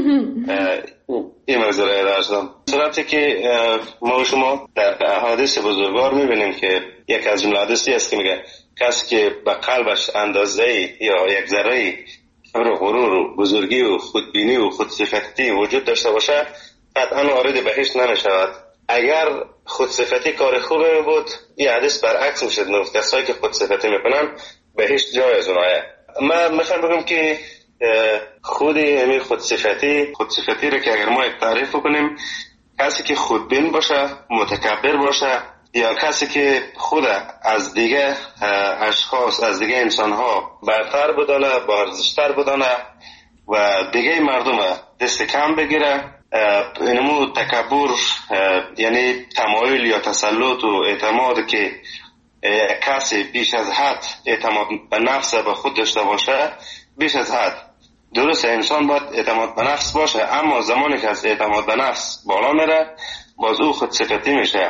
این موضوع را ارائه دادم. صورتی که ما و شما در احادیث بزرگوار میبینیم که یک از جمله حدیثی است که میگه کسی که به قلبش اندازه‌ای یا یک ذره‌ای کبر و غرور و بزرگی و خودبینی و خودصفتی وجود داشته باشه قطعا وارد بهشت نمیشود. اگر خودصفتی کار خوبه می بود، این حدیث برعکس میشد. کسایی که خودصفتی میکنن به هیچ جای از اونایه. من میخوام بگم که خود همین خودصفتی رو که اگر ما تعریف بکنیم، کسی که خودبین باشه، متکبر باشه، یا کسی که خود از دیگه اشخاص، از دیگه انسانها برتر بدانه، بارزشتر بدانه و دیگه مردم دست کم بگیره، اینمو تکبر یعنی تمایل یا تسلط و اعتماد که کسی بیش از حد اعتماد به نفس به خود داشته باشه، بیش از حد. درست انسان باید اعتماد به نفس باشه، اما زمانی که از اعتماد به نفس بالا میره، باز او خود صفتی میشه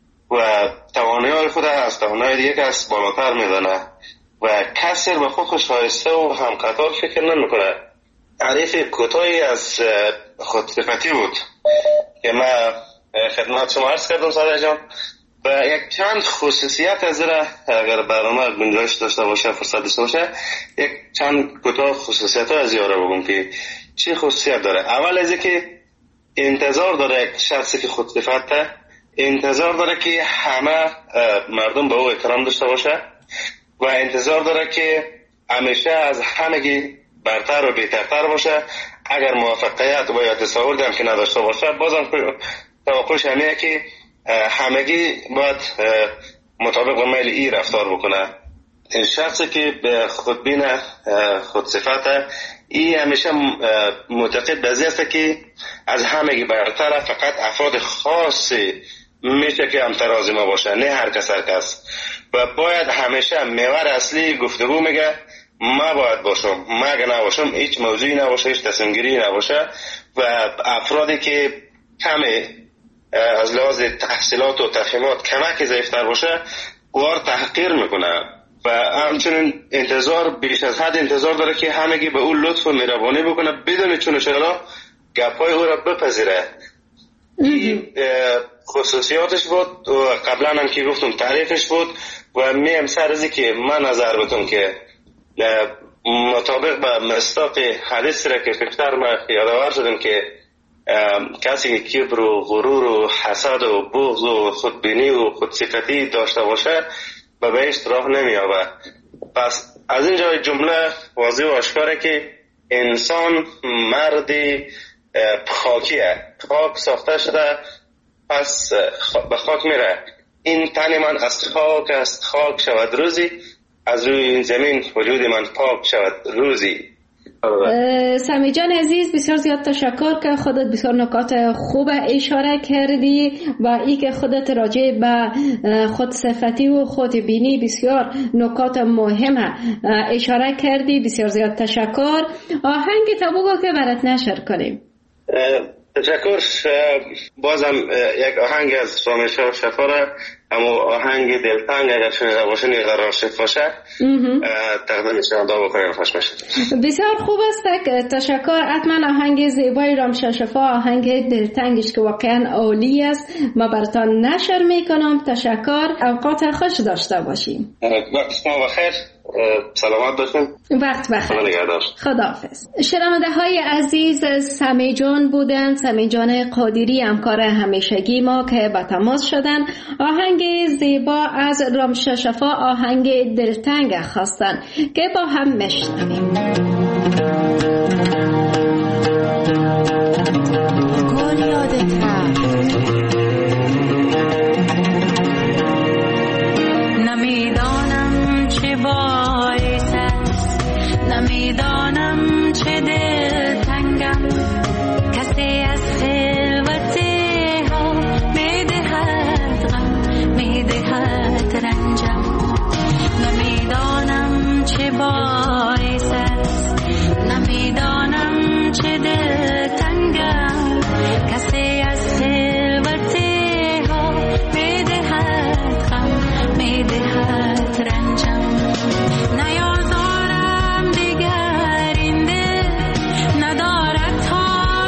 و توانایی خود از توانایی دیگه کس بالاتر میدانه و کسی به خود شایسته و همقطار فکر نمیکنه. تعریف کوتاهی از خود صفتی بود که من خدمت شما عرض کردم صادق جان و یک چند خصوصیت از را اگر برنامه گنجایش داشته باشه، فرصت داشته باشه، یک چند کوتاه خصوصیت ها از یاره بگم که چی خصوصیت داره. اول از که انتظار داره یک شخصی که خود صفته، انتظار داره که همه مردم به او احترام داشته باشه و انتظار داره که همیشه از همگی برتر و بهترتر باشه. اگر موفقیت و یا تصاوری هم که نداشته باشه، بازم توقعش همینه که همگی باید مطابق با میل ای رفتار بکنه. این شخصی که به خودبین خود صفته، ای همیشه معتقد به است که از همگی برتر فقط افراد خاصی میشه که همتراز ما باشه، نه هر کس و باید همیشه محور اصلی گفتگو میگه ما باید باشم، ما اگه نباشم هیچ موضوعی نباشه، هیچ تصمیم گیری نباشه و افرادی که کمی از لحاظ تحصیلات و تفهیمات کمک ضعیفتر باشه وار تحقیر میکنه و همچنین انتظار بیش از حد انتظار داره که همگی به اون لطف و مهربانی بکنه بدون چون چرا گپای او را بپذیره. این خصوصیاتش بود و قبلا هم که گفتم تعریفش بود و میم سر ازی که من نظر بتون که مطابق به مصداق حدیث را که فکر ما یادآور شدیم که کسی که کبر و غرور و حسد و بغض و خودبینی و خودصفتی داشته باشه به بهشت راه نمی‌یابد. پس از اینجا جمله واضح و آشکاره که انسان مردی خاکیه، خاک ساخته شده، پس به خاک میره. این تن من از خاک است، خاک شود روزی، از روی این زمین وجود من پاک شود روزی. سمی جان عزیز، بسیار زیاد تشکر که خودت بسیار نکات خوب اشاره کردی و ای که خودت راجع به خود صفتی و خود بینی بسیار نکات مهمه اشاره کردی. بسیار زیاد تشکر. آهنگ تا بگو که برات نشر کنیم. تشکر. بازم یک آهنگ از رامین شاه شفاره، اما آهنگ دلتنگ اگر شنیده باشین قرار شد باشه تقدیم شما بکنیم خوش باشید. بسیار خوب است. تشکر. حتما آهنگ زیبای رامین شفا، آهنگ دلتنگش که واقعا عالی است، ما براتان نشر میکنم. تشکر. اوقات خوش داشته باشیم. وقت شما بخیر. سلامت باشین. وقت بخیر. خداحافظ. شنونده های عزیز، سمی جان بودن، سمی جان قادری، همکار همیشگی ما که به تماس شدن. آهنگ زیبا از رامین شفا، آهنگ دلتنگ خواستن که با هم میشنویم. گل یادت نمیدانم چه باعث است، نمیدانم چه دلتنگم، کسی از خلوت ها میدهد غم، میدهد رنجم. نمیدانم چه باعث است، نمیدانم چه دلتنگم، کسی از خلوت ها میدهد غم، میدهد رنجم. نیازارم دیگر این دل، ندارد تا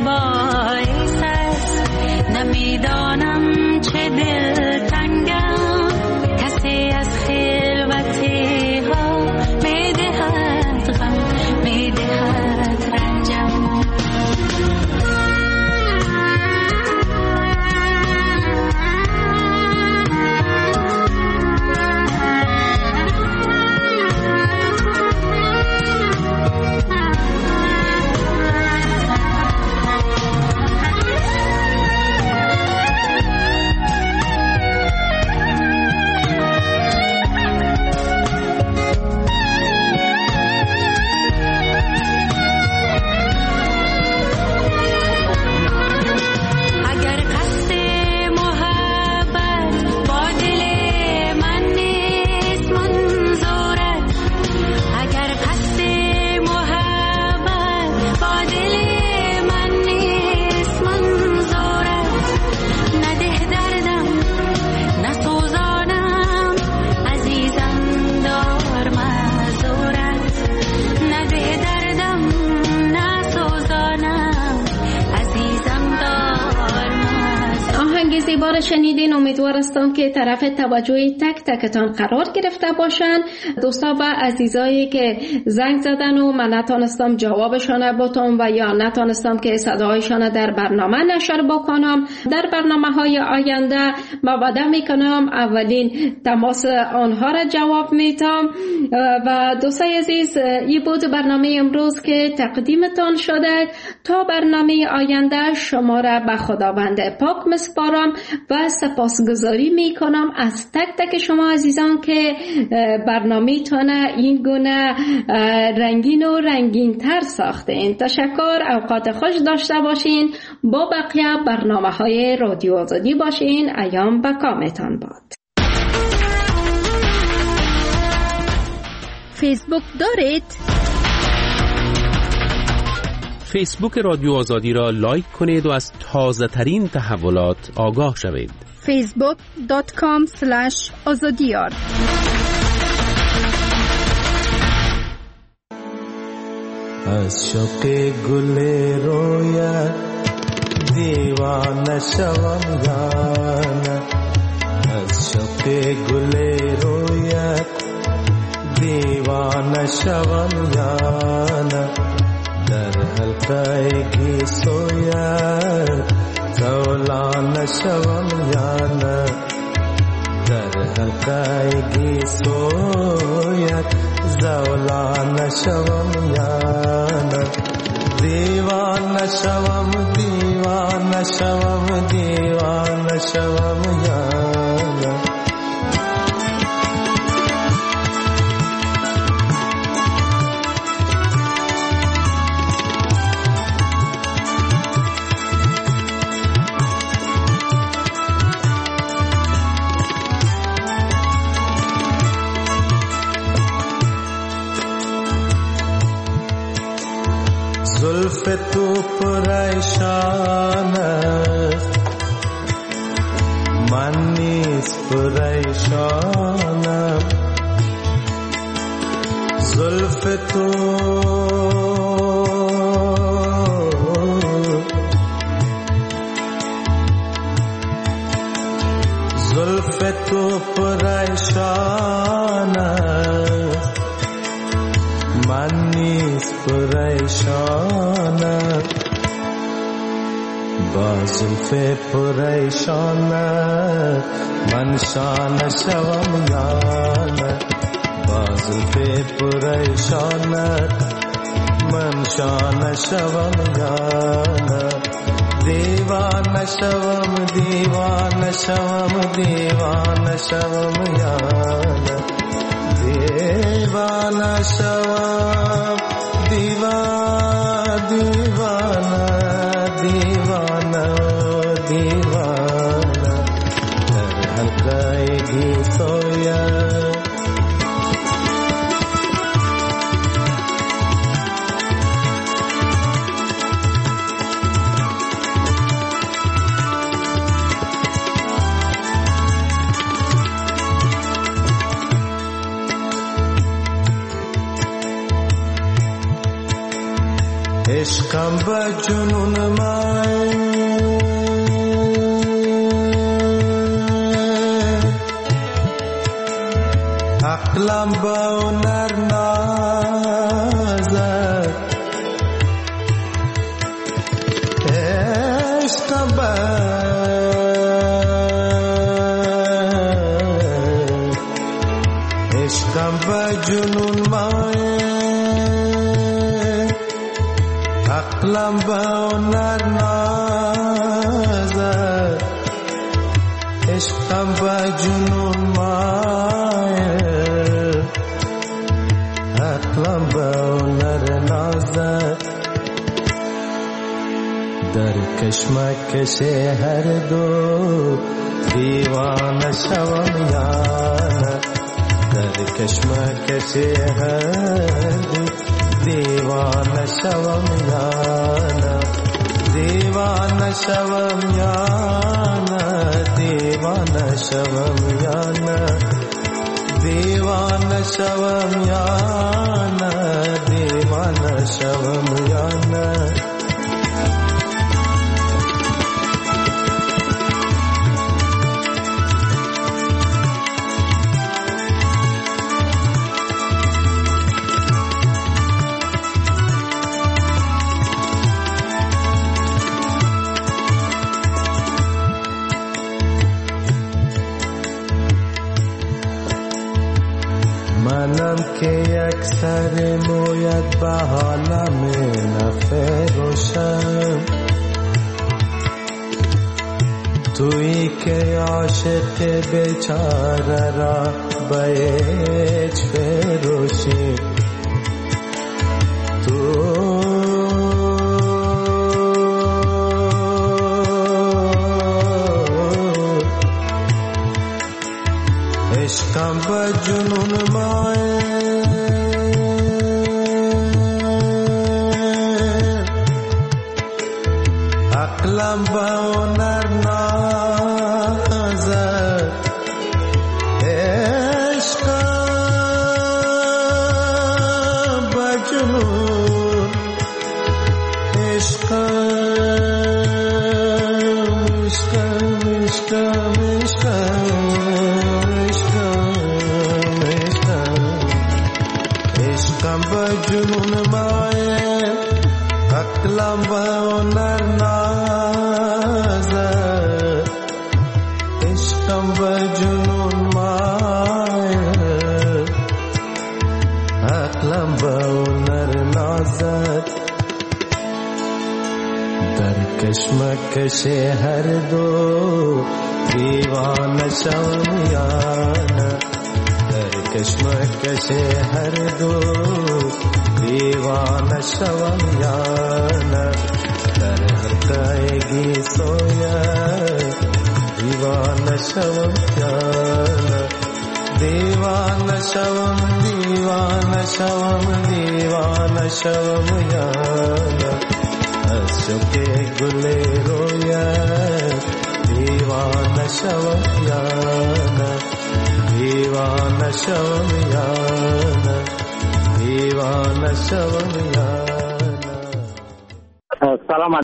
باعث است نمیدانم چه دلتنگم کسی از خلوتی ها میدهد غم میدهد رنجم شنیدین. امیدوارم که طرف توجه تک تکتان قرار گرفته باشن. دوستا و عزیزایی که زنگ زدن و من نتونستم جوابشان بتم و یا نتونستم که صدایشان در برنامه نشر بکنم، در برنامه های آینده ما وعده میکنم اولین تماس آنها را جواب میتم. و دوستای عزیز، این بود برنامه امروز که تقدیمتان شده. تا برنامه آینده شما را به خداوند پاک مسپارم و سپاسگزاری میکنم از تک تک شما عزیزان که برنامه تانه این گونه رنگین و رنگین تر ساختین. تشکر. اوقات خوش داشته باشین. با بقیه برنامه های رادیو آزادی باشین. ایام به کامتان باد. فیسبوک دارید؟ فیسبوک رادیو آزادی را لایک کنید و از تازه ترین تحولات آگاه شوید. facebook.com/azadiyar از شوق گل رویت دیوانه شوم جانه، از شوق گل رویت دیوانه شوم جانه، در حلقه گیسویت زولانه شوم جانه، در حلقه گیسویت زولانه شوم جانه، دیوانه شوم دیوانه شوم دیوانه شوم جانه. زلف تو پریشان است من نیز پریشانم، زلف تو زلف تو پریشان است من نیز پریشانم، با زلف پریشانت من شانه شوم یانه، با زلف پریشانت من شانه شوم یانه، دیوانه شوم دیوانه شوم دیوانه شوم یانه، دیوانه شوم دیوانه دیوانه دیوانه دیوانه، در حلقه گیسویت عشق عشقم به جنون من عقلم به هنر نازد عشقم به جنون مایه عقلم به هنر نازد عشقم به جنون مایه عقلم به هنر نازد در کشمکش هر دو دیوانه شوم یا نه در کشمکش هر دو دیوانه شوم یا نه دیوانه شوم یا نه دیوانه شوم یا نه دیوانه شوم یا نه دیوانه شوم یا نه منم که یک سر موید به حالم نفروشم تویی که عاشق بیچاره را به هیچ فروشی تو عشقم به جنون مایه عقلم به هنر نازد عشقم به جنون عشقم عشقم عشقم عشقم به جنون مایه عقلم به هنر نازد عشقم به جنون مایه عقلم به هنر نازد در کشمکش هر دو دیوانه شوم یا نه در کشمکش هر دو دیوانه شوم یا نه در حلقه‌گی سوید دیوانه شوم یا نه دیوانه شوم دیوانه شوم دیوانه شوم یا نه از شوق گل رویت دیوانه شوم یا نه دیوانه شوم یا نه دیوانه شوم یا نه. سلام